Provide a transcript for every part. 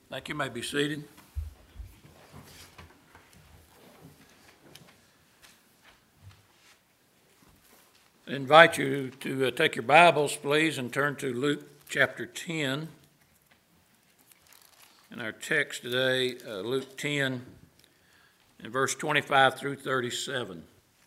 Thank you. You may be seated. I invite you to take your Bibles, please, and turn to Luke chapter 10. And our text today, Luke 10, and verse 25 through 37.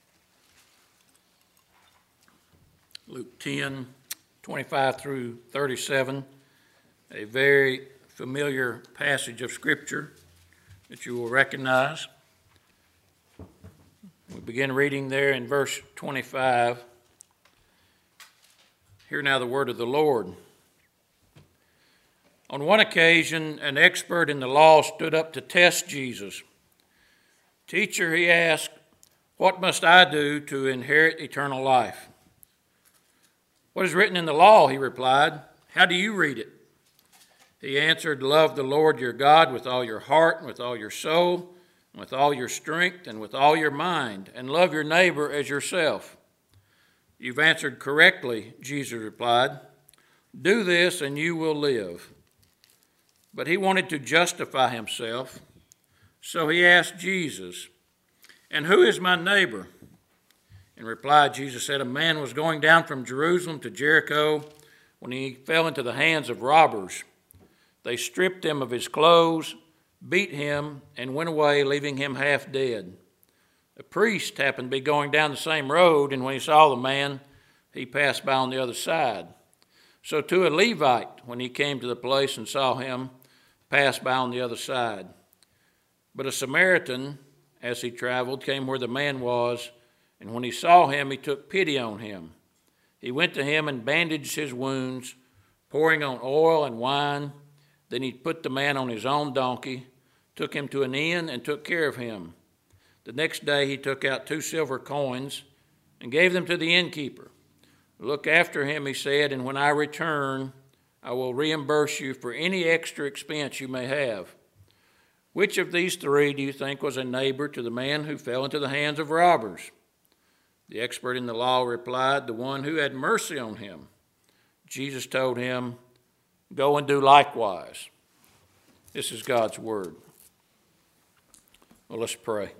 Luke 10, 25 through 37, a very familiar passage of Scripture that you will recognize. We begin reading there in verse 25. Hear now the word of the Lord. On one occasion, an expert in the law stood up to test Jesus. "Teacher," he asked, "what must I do to inherit eternal life?" "What is written in the law?" he replied. "How do you read it?" He answered, "Love the Lord your God with all your heart and with all your soul and with all your strength and with all your mind, and love your neighbor as yourself." "You've answered correctly," Jesus replied. "Do this and you will live." But he wanted to justify himself, so he asked Jesus, "And who is my neighbor?" In reply, Jesus said, "A man was going down from Jerusalem to Jericho when he fell into the hands of robbers. They stripped him of his clothes, beat him, and went away, leaving him half dead. A priest happened to be going down the same road, and when he saw the man, he passed by on the other side. So too a Levite, when he came to the place and saw him, passed by on the other side. But a Samaritan, as he traveled, came where the man was, and when he saw him, he took pity on him. He went to him and bandaged his wounds, pouring on oil and wine. Then he put the man on his own donkey, took him to an inn, and took care of him. The next day he took out 2 silver coins and gave them to the innkeeper. 'Look after him,' he said, 'and when I return, I will reimburse you for any extra expense you may have.' Which of these 3 do you think was a neighbor to the man who fell into the hands of robbers?" The expert in the law replied, "The one who had mercy on him." Jesus told him, "Go and do likewise." This is God's word. Well, let's pray.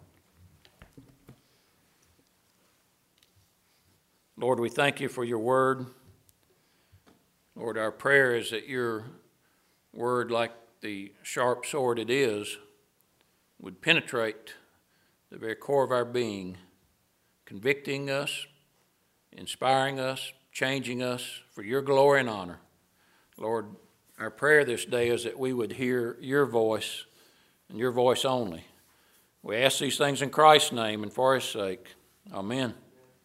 Lord, we thank you for your word. Lord, our prayer is that your word, like the sharp sword it is, would penetrate the very core of our being, convicting us, inspiring us, changing us for your glory and honor. Lord, our prayer this day is that we would hear your voice and your voice only. We ask these things in Christ's name and for his sake. Amen.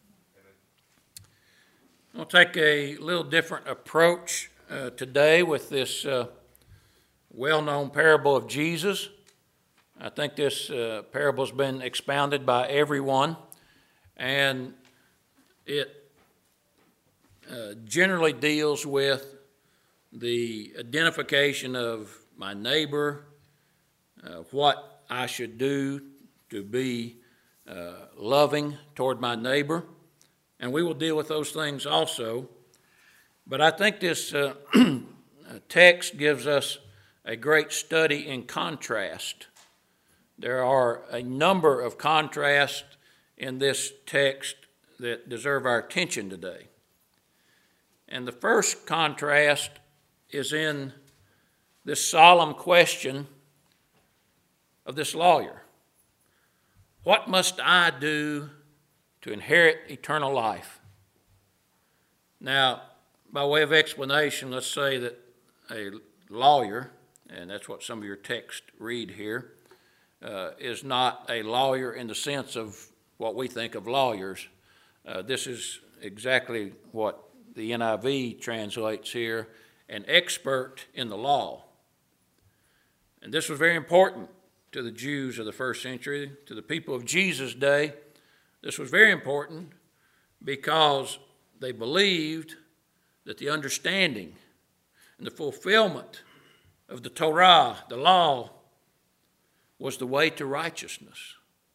We'll take a little different approach today with this well-known parable of Jesus. I think this parable has been expounded by everyone, and it generally deals with the identification of my neighbor, what I should do to be loving toward my neighbor, and we will deal with those things also. But I think this text gives us a great study in contrast. There are a number of contrasts in this text that deserve our attention today. And the first contrast is in this solemn question of this lawyer. What must I do to inherit eternal life? Now, by way of explanation, let's say that a lawyer, and that's what some of your texts read here, is not a lawyer in the sense of what we think of lawyers. This is exactly what the NIV translates here, an expert in the law. And this was very important to the Jews of the first century, to the people of Jesus' day. This was very important because they believed that the understanding and the fulfillment of the Torah, the law, was the way to righteousness.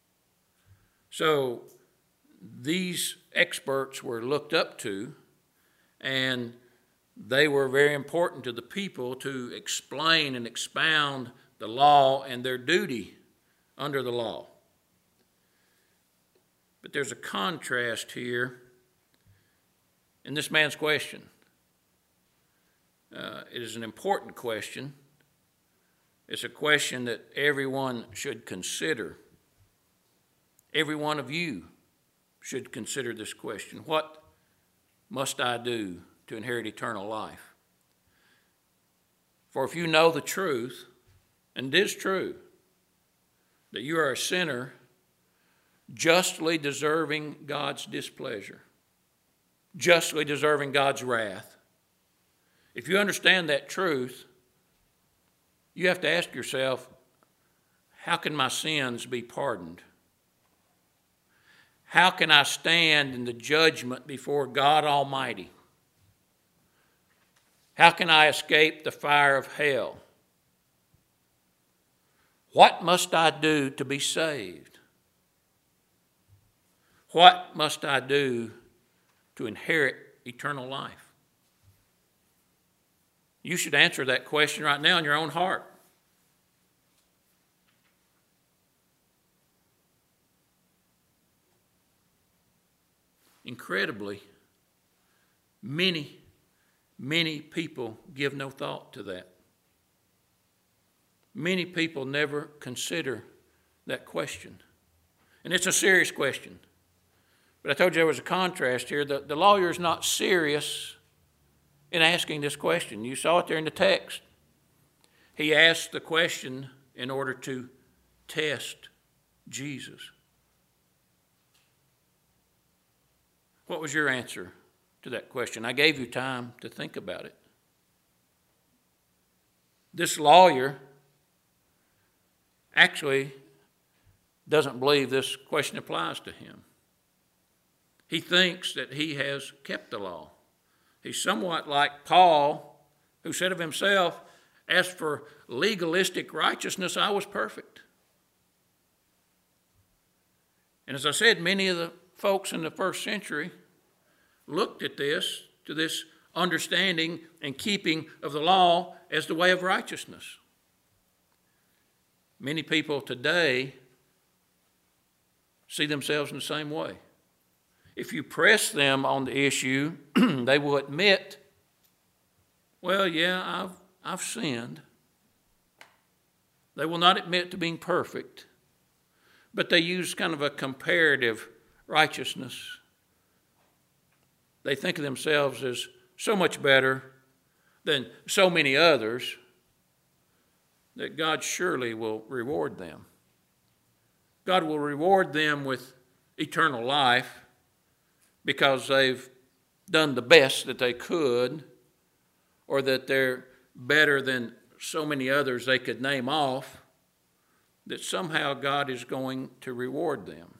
So these experts were looked up to, and they were very important to the people to explain and expound the law and their duty under the law. But there's a contrast here in this man's question. It is an important question. It's a question that everyone should consider. Every one of you should consider this question. What must I do to inherit eternal life? For if you know the truth, and it is true, that you are a sinner justly deserving God's displeasure, justly deserving God's wrath, if you understand that truth, you have to ask yourself, how can my sins be pardoned? How can I stand in the judgment before God Almighty? How can I escape the fire of hell? What must I do to be saved? What must I do to inherit eternal life? You should answer that question right now in your own heart. Incredibly, many people give no thought to that. Many people never consider that question. And it's a serious question. But I told you there was a contrast here. The lawyer is not serious in asking this question. You saw it there in the text. He asked the question in order to test Jesus. What was your answer to that question? I gave you time to think about it. This lawyer actually doesn't believe this question applies to him. He thinks that he has kept the law. He's somewhat like Paul, who said of himself, as for legalistic righteousness, I was perfect. And as I said, many of the folks in the first century looked at this, to this understanding and keeping of the law as the way of righteousness. Many people today see themselves in the same way. If you press them on the issue, they will admit, well, yeah, I've sinned. They will not admit to being perfect, but they use kind of a comparative righteousness. They think of themselves as so much better than so many others that God surely will reward them. God will reward them with eternal life because they've done the best that they could, or that they're better than so many others they could name off, that somehow God is going to reward them.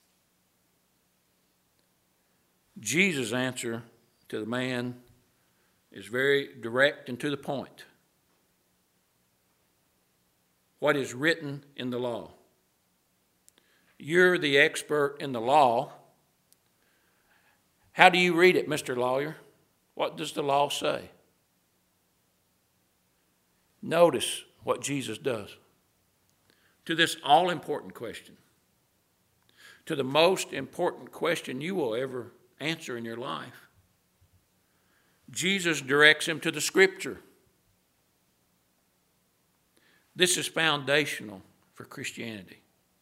Jesus' answer to the man is very direct and to the point. What is written in the law? You're the expert in the law. How do you read it, Mr. Lawyer? What does the law say? Notice what Jesus does. To this all-important question, to the most important question you will ever answer in your life, Jesus directs him to the Scripture. This is foundational for Christianity.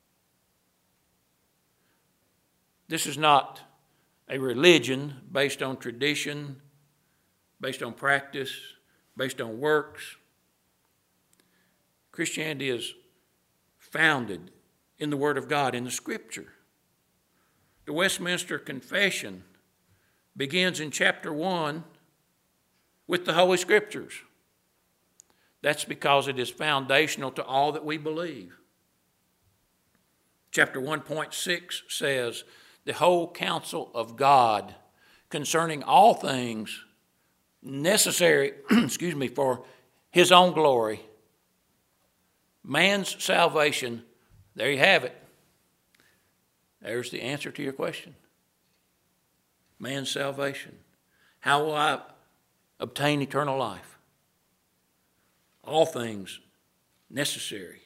This is not a religion based on tradition, based on practice, based on works. Christianity is founded in the Word of God, in the Scripture. The Westminster Confession begins in chapter 1 with the Holy Scriptures. That's because it is foundational to all that we believe. Chapter 1.6 says, the whole counsel of God concerning all things necessary, for his own glory, man's salvation. There you have it. There's the answer to your question. Man's salvation. How will I obtain eternal life. All things necessary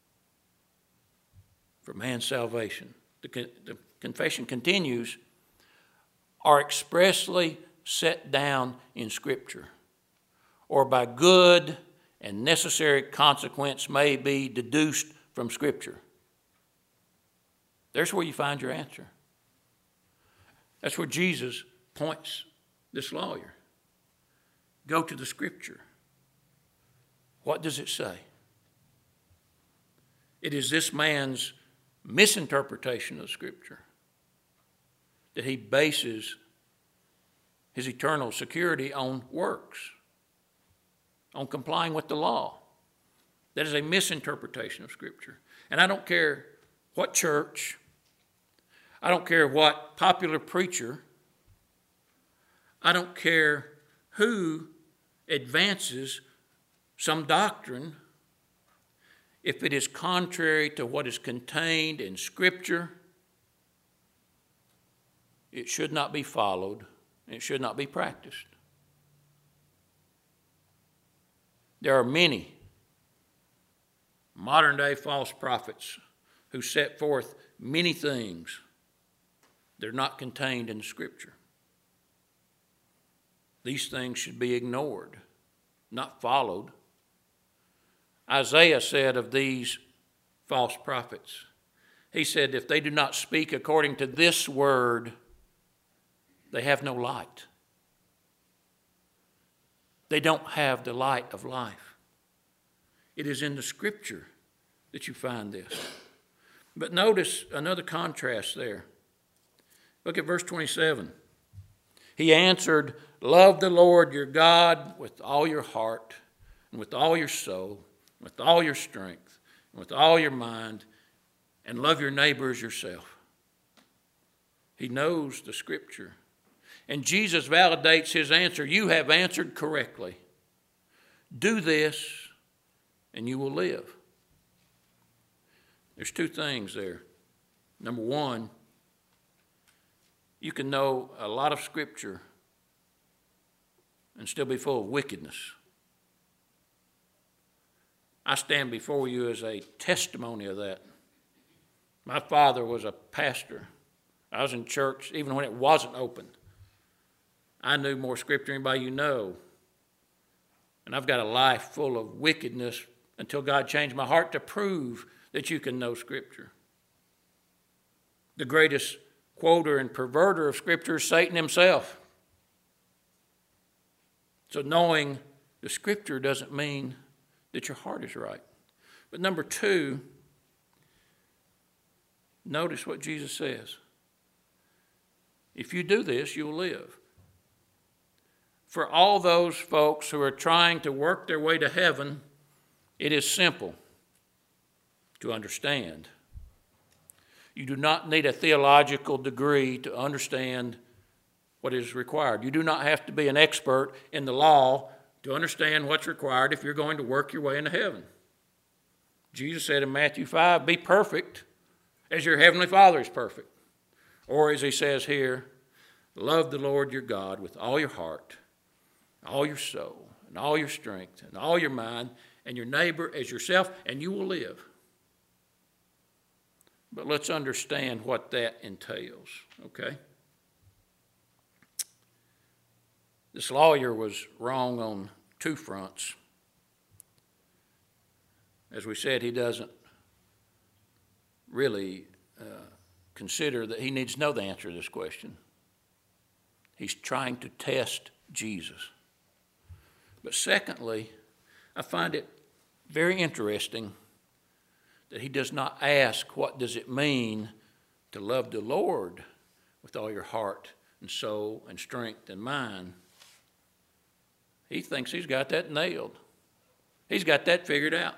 for man's salvation. The confession continues, are expressly set down in Scripture, or by good and necessary consequence may be deduced from Scripture. There's where you find your answer. That's where Jesus points this lawyer. Go to the Scripture. What does it say? It is this man's misinterpretation of Scripture that he bases his eternal security on works, on complying with the law. That is a misinterpretation of Scripture. And I don't care what church, I don't care what popular preacher, I don't care who advances some doctrine, if it is contrary to what is contained in Scripture, it should not be followed. It should not be practiced. There are many modern-day false prophets who set forth many things that are not contained in the Scripture. These things should be ignored, not followed. Isaiah said of these false prophets, he said, if they do not speak according to this word, they have no light. They don't have the light of life. It is in the Scripture that you find this. But notice another contrast there. Look at verse 27. He answered, love the Lord your God with all your heart and with all your soul, with all your strength, and with all your mind, and love your neighbor as yourself. He knows the Scripture. And Jesus validates his answer. You have answered correctly. Do this, and you will live. There's two things there. Number one, you can know a lot of Scripture and still be full of wickedness. I stand before you as a testimony of that. My father was a pastor. I was in church even when it wasn't open. I knew more Scripture than anybody you know. And I've got a life full of wickedness until God changed my heart to prove that you can know Scripture. The greatest quoter and perverter of Scripture is Satan himself. So knowing the Scripture doesn't mean that your heart is right. But number two, notice what Jesus says. If you do this, you'll live. For all those folks who are trying to work their way to heaven, it is simple to understand. You do not need a theological degree to understand what is required. You do not have to be an expert in the law to understand what's required if you're going to work your way into heaven. Jesus said in Matthew 5, be perfect as your heavenly Father is perfect. Or as he says here, love the Lord your God with all your heart, all your soul, and all your strength, and all your mind, and your neighbor as yourself, and you will live. But let's understand what that entails, okay? This lawyer was wrong on two fronts. As we said, he doesn't really consider that he needs to know the answer to this question. He's trying to test Jesus. But secondly, I find it very interesting that he does not ask, what does it mean to love the Lord with all your heart and soul and strength and mind? He thinks he's got that nailed. He's got that figured out.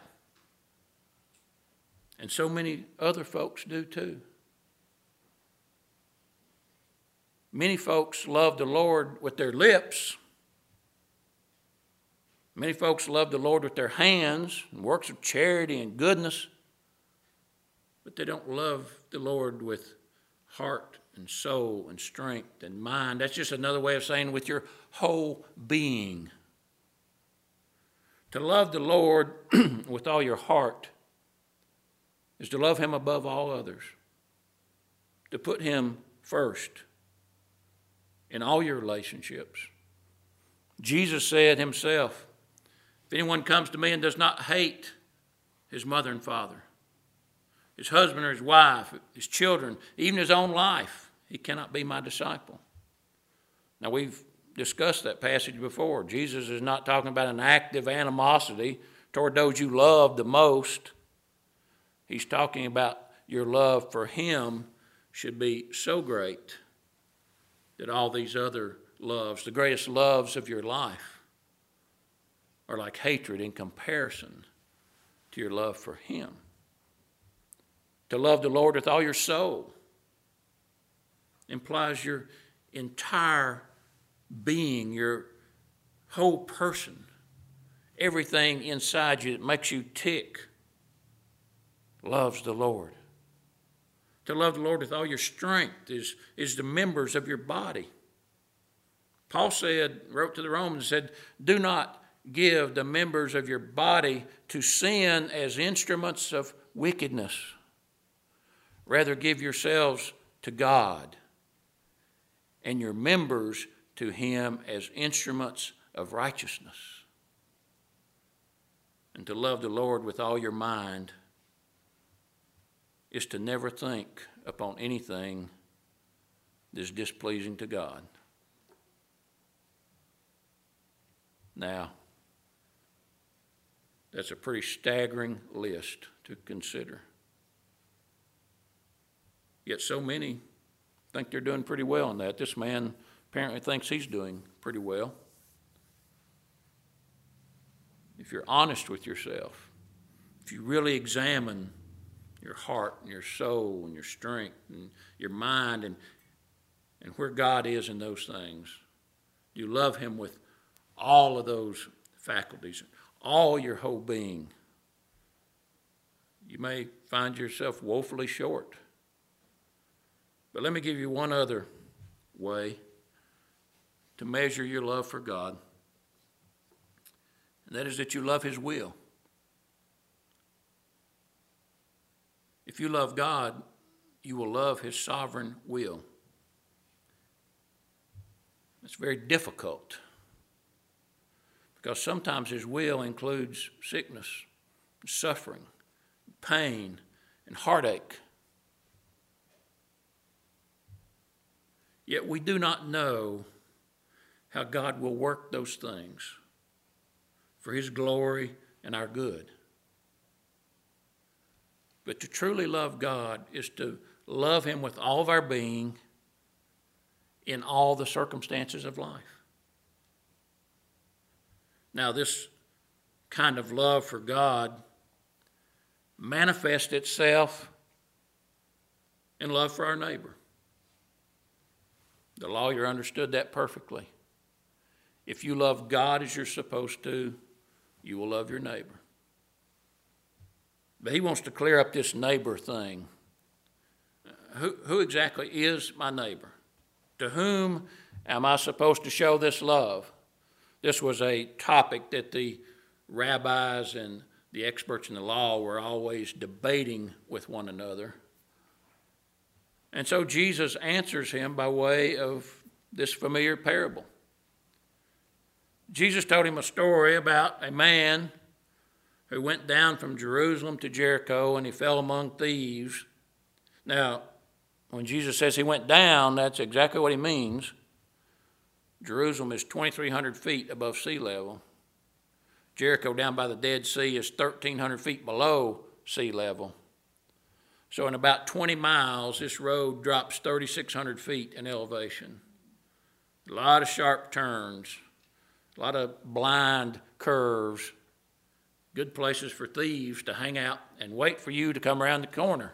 And so many other folks do too. Many folks love the Lord with their lips. Many folks love the Lord with their hands and works of charity and goodness. But they don't love the Lord with heart and soul and strength and mind. That's just another way of saying with your whole being. To love the Lord with all your heart is to love him above all others, to put him first in all your relationships. Jesus said himself, if anyone comes to me and does not hate his mother and father, his husband or his wife, his children, even his own life, he cannot be my disciple. Now, we've discussed that passage before. Jesus is not talking about an active animosity toward those you love the most. He's talking about your love for him should be so great that all these other loves, the greatest loves of your life, are like hatred in comparison to your love for him. To love the Lord with all your soul implies your entire being, your whole person, everything inside you that makes you tick, loves the Lord. To love the Lord with all your strength is the members of your body. Paul wrote to the Romans, said, do not give the members of your body to sin as instruments of wickedness. Rather give yourselves to God and your members to him as instruments of righteousness. And to love the Lord with all your mind is to never think upon anything that is displeasing to God. Now, that's a pretty staggering list to consider. Yet so many think they're doing pretty well in that. This man apparently thinks he's doing pretty well. If you're honest with yourself, if you really examine your heart and your soul and your strength and your mind and where God is in those things, you love him with all of those faculties, all your whole being, you may find yourself woefully short. But let me give you one other way to measure your love for God, and that is that you love his will. If you love God, you will love his sovereign will. It's very difficult because sometimes his will includes sickness, suffering, pain, and heartache. Yet we do not know how God will work those things for his glory and our good. But to truly love God is to love him with all of our being in all the circumstances of life. Now, this kind of love for God manifests itself in love for our neighbor. The lawyer understood that perfectly. If you love God as you're supposed to, you will love your neighbor. But he wants to clear up this neighbor thing. Who exactly is my neighbor? To whom am I supposed to show this love? This was a topic that the rabbis and the experts in the law were always debating with one another. And so Jesus answers him by way of this familiar parable. Jesus told him a story about a man who went down from Jerusalem to Jericho, and he fell among thieves. Now, when Jesus says he went down, that's exactly what he means. Jerusalem is 2,300 feet above sea level. Jericho down by the Dead Sea is 1,300 feet below sea level. So in about 20 miles, this road drops 3,600 feet in elevation. A lot of sharp turns, a lot of blind curves, good places for thieves to hang out and wait for you to come around the corner.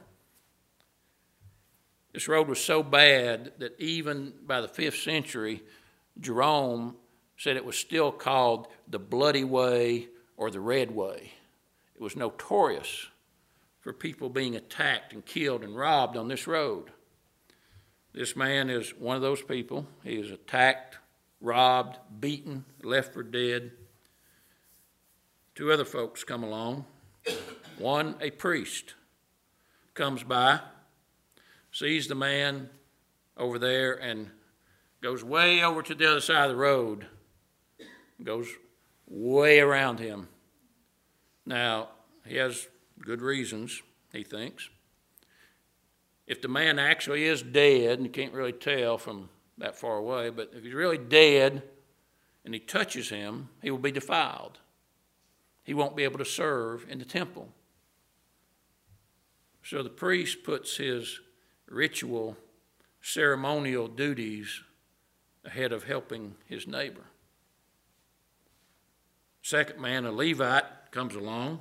This road was so bad that even by the 5th century, Jerome said it was still called the Bloody Way or the Red Way. It was notorious for people being attacked and killed and robbed on this road. This man is one of those people. He is attacked, robbed, beaten, left for dead. Two other folks come along. One, a priest, comes by, sees the man over there, and goes way over to the other side of the road, goes way around him. Now, he has good reasons, he thinks. If the man actually is dead, and you can't really tell from that far away, but if he's really dead and he touches him, he will be defiled. He won't be able to serve in the temple. So the priest puts his ritual, ceremonial duties ahead of helping his neighbor. Second man, a Levite, comes along,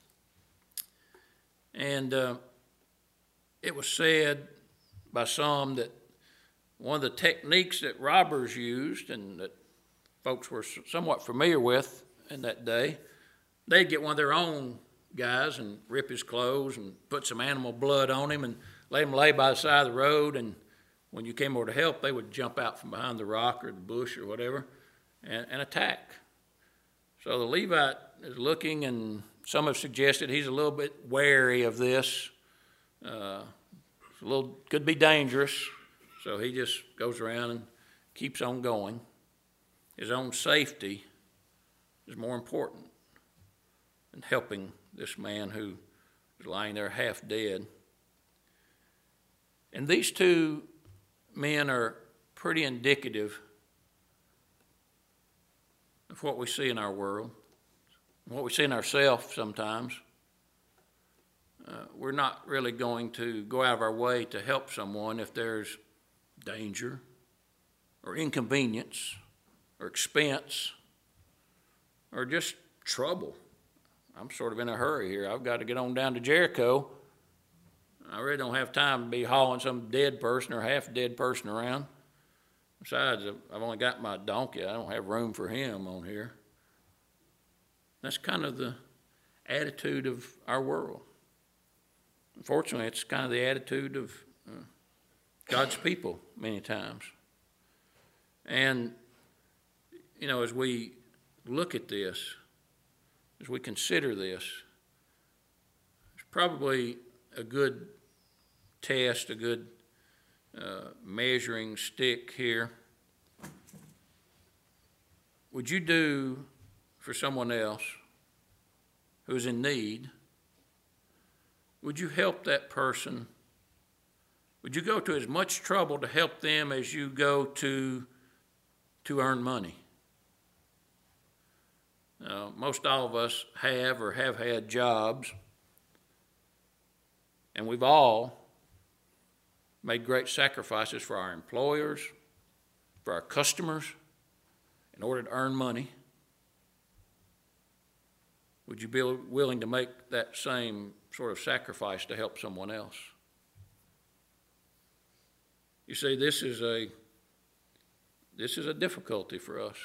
and it was said by some that one of the techniques that robbers used and that folks were somewhat familiar with in that day, they'd get one of their own guys and rip his clothes and put some animal blood on him and let him lay by the side of the road, and when you came over to help, they would jump out from behind the rock or the bush or whatever and attack. So the Levite is looking, and some have suggested he's a little bit wary of this. Could be dangerous, so he just goes around and keeps on going. His own safety is more important than helping this man who is lying there half dead. And these two men are pretty indicative of what we see in our world, what we see in ourselves sometimes. We're not really going to go out of our way to help someone if there's danger or inconvenience or expense or just trouble. I'm sort of in a hurry here. I've got to get on down to Jericho. I really don't have time to be hauling some dead person or half-dead person around. Besides, I've only got my donkey. I don't have room for him on here. That's kind of the attitude of our world. Unfortunately, it's kind of the attitude of God's people many times. And, you know, as we look at this, as we consider this, it's probably a good test, a good measuring stick here. Would you do for someone else who's in need? Would you help that person? Would you go to as much trouble to help them as you go to earn money? Most all of us have or have had jobs, and we've all made great sacrifices for our employers, for our customers, in order to earn money. Would you be willing to make that same sort of sacrifice to help someone else? You see, this is a difficulty for us.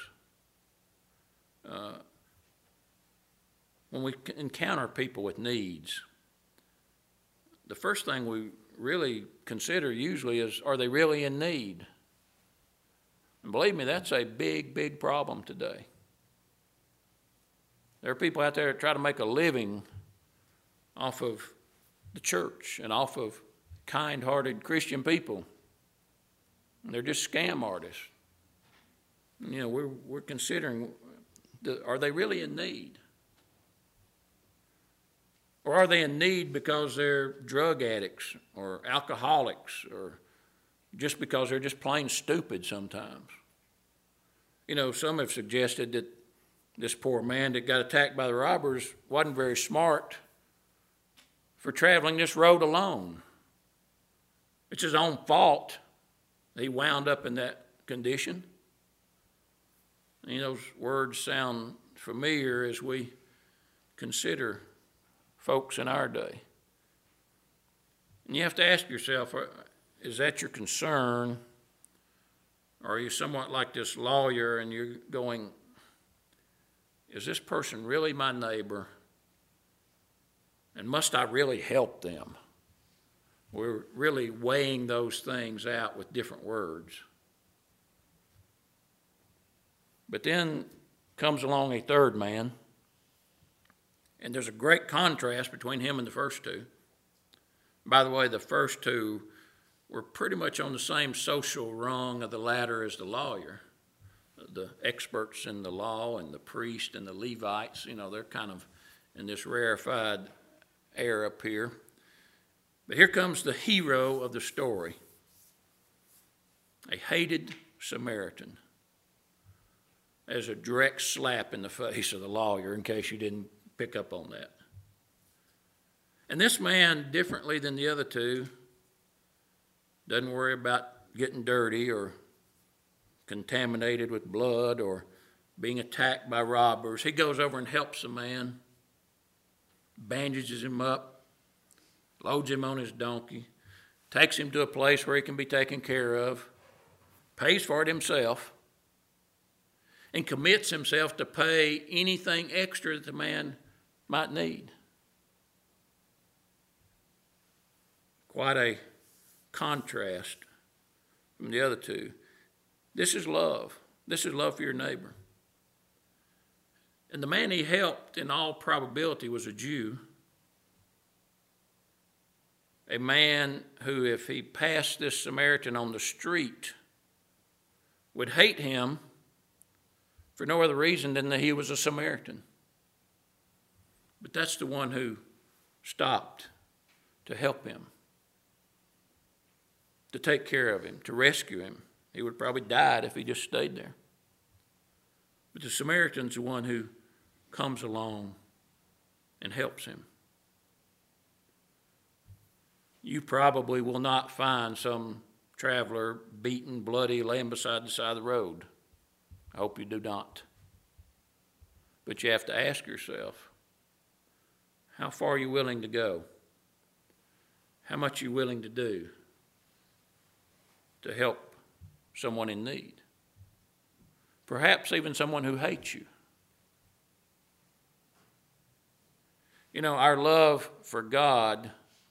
When we encounter people with needs, the first thing we really consider usually is, are they really in need? And believe me, that's a big, big problem today. There are people out there that try to make a living off of the church and off of kind-hearted Christian people. And they're just scam artists. You know, we're considering, are they really in need? Or are they in need because they're drug addicts or alcoholics or just because they're just plain stupid sometimes? You know, some have suggested that this poor man that got attacked by the robbers wasn't very smart for traveling this road alone. It's his own fault he wound up in that condition. You know, those words sound familiar as we consider folks in our day. And you have to ask yourself, is that your concern? Or are you somewhat like this lawyer and you're going, is this person really my neighbor? And must I really help them? We're really weighing those things out with different words. But then comes along a third man, and there's a great contrast between him and the first two. By the way, the first two were pretty much on the same social rung of the ladder as the lawyer. The experts in the law and the priest and the Levites, they're kind of in this rarefied air up here. But here comes the hero of the story, a hated Samaritan, as a direct slap in the face of the lawyer, in case you didn't pick up on that. And this man, differently than the other two, doesn't worry about getting dirty or contaminated with blood or being attacked by robbers. He goes over and helps the man, bandages him up, loads him on his donkey, takes him to a place where he can be taken care of, pays for it himself, and commits himself to pay anything extra that the man might need. Quite a contrast from the other two. This is love. This is love for your neighbor. And the man he helped, in all probability, was a Jew. A man who, if he passed this Samaritan on the street, would hate him for no other reason than that he was a Samaritan. But that's the one who stopped to help him, to take care of him, to rescue him. He would have probably died if he just stayed there. But the Samaritan's the one who comes along and helps him. You probably will not find some traveler beaten, bloody, laying beside the side of the road. I hope you do not. But you have to ask yourself, how far are you willing to go? How much are you willing to do to help someone in need? Perhaps even someone who hates you. Our love for God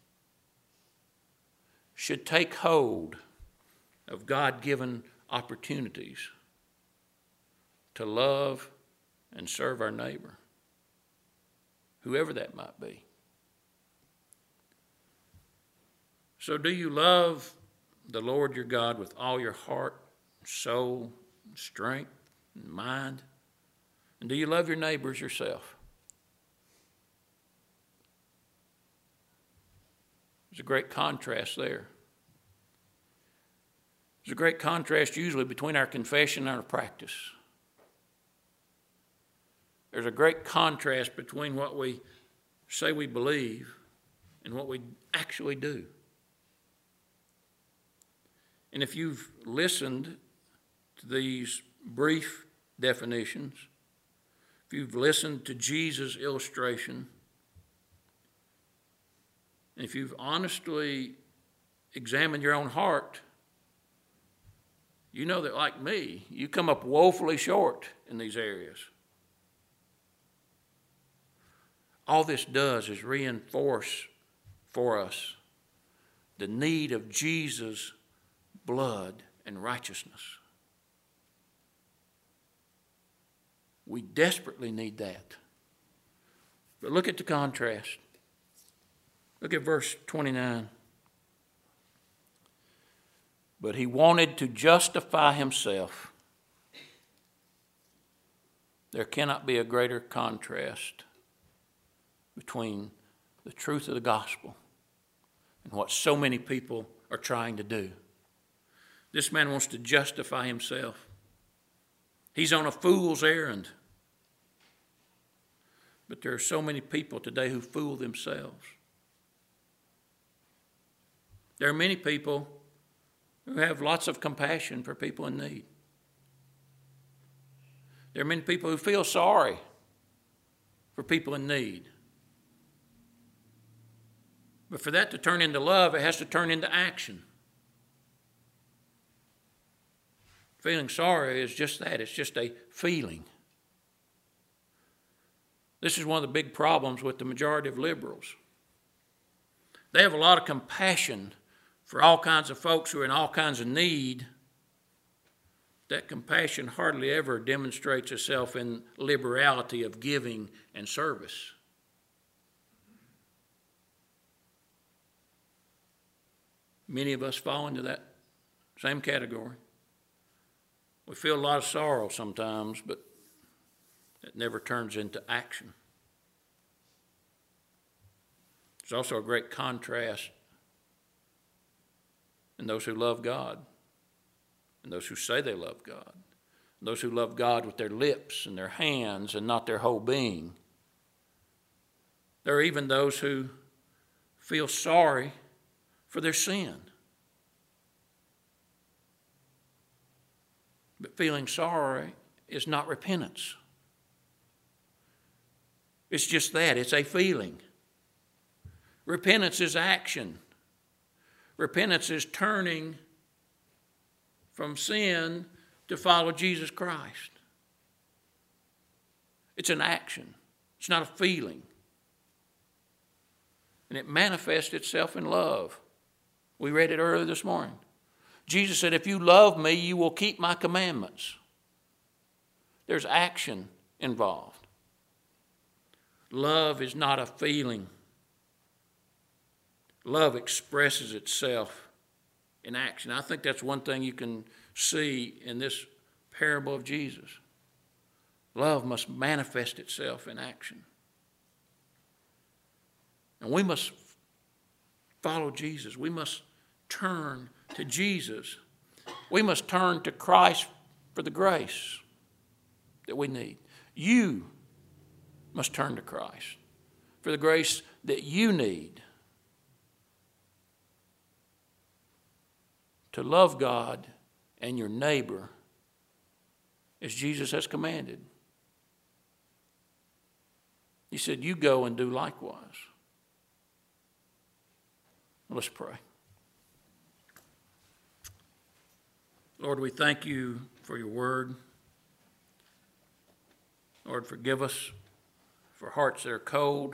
should take hold of God-given opportunities to love and serve our neighbor, whoever that might be. So do you love the Lord your God with all your heart, soul, strength, and mind? And do you love your neighbors yourself? There's a great contrast there. There's a great contrast usually between our confession and our practice. There's a great contrast between what we say we believe and what we actually do. And if you've listened to these brief definitions, if you've listened to Jesus' illustration, and if you've honestly examined your own heart, you know that, like me, you come up woefully short in these areas. All this does is reinforce for us the need of Jesus' blood and righteousness. We desperately need that. But look at the contrast. Look at verse 29. But he wanted to justify himself. There cannot be a greater contrast between the truth of the gospel and what so many people are trying to do. This man wants to justify himself. He's on a fool's errand. But there are so many people today who fool themselves. There are many people who have lots of compassion for people in need. There are many people who feel sorry for people in need. But for that to turn into love, it has to turn into action. Feeling sorry is just that. It's just a feeling. This is one of the big problems with the majority of liberals. They have a lot of compassion for all kinds of folks who are in all kinds of need. That compassion hardly ever demonstrates itself in liberality of giving and service. Many of us fall into that same category. We feel a lot of sorrow sometimes, but it never turns into action. There's also a great contrast in those who love God and those who say they love God, and those who love God with their lips and their hands and not their whole being. There are even those who feel sorry for their sin. But feeling sorry is not repentance. It's just that. It's a feeling. Repentance is action. Repentance is turning from sin to follow Jesus Christ. It's an action. It's not a feeling. And it manifests itself in love. We read it earlier this morning. Jesus said, if you love me, you will keep my commandments. There's action involved. Love is not a feeling. Love expresses itself in action. I think that's one thing you can see in this parable of Jesus. Love must manifest itself in action. And we must follow Jesus. We must turn to Jesus. We must turn to Christ for the grace that we need. You must turn to Christ for the grace that you need to love God and your neighbor as Jesus has commanded. He said, you go and do likewise. Let's pray. Lord, we thank you for your word. Lord, forgive us for hearts that are cold.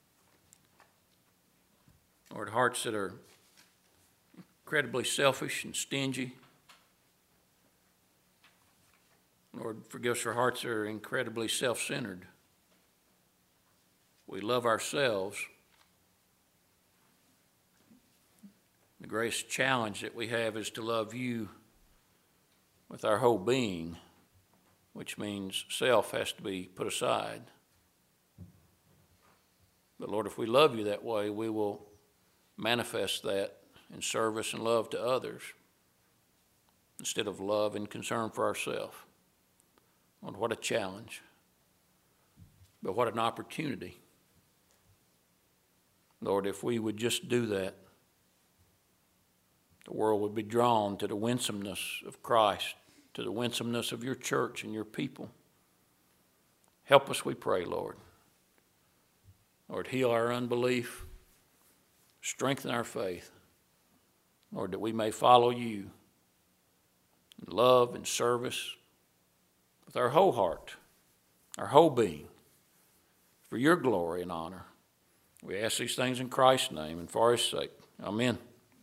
Lord, hearts that are incredibly selfish and stingy. Lord, forgive us for hearts that are incredibly self-centered. We love ourselves. The greatest challenge that we have is to love you with our whole being, which means self has to be put aside. But Lord, if we love you that way, we will manifest that in service and love to others instead of love and concern for ourselves. Lord, what a challenge, but what an opportunity. Lord, if we would just do that, the world would be drawn to the winsomeness of Christ, to the winsomeness of your church and your people. Help us, we pray, Lord. Lord, heal our unbelief, strengthen our faith. Lord, that we may follow you in love and service with our whole heart, our whole being, for your glory and honor. We ask these things in Christ's name and for his sake. Amen.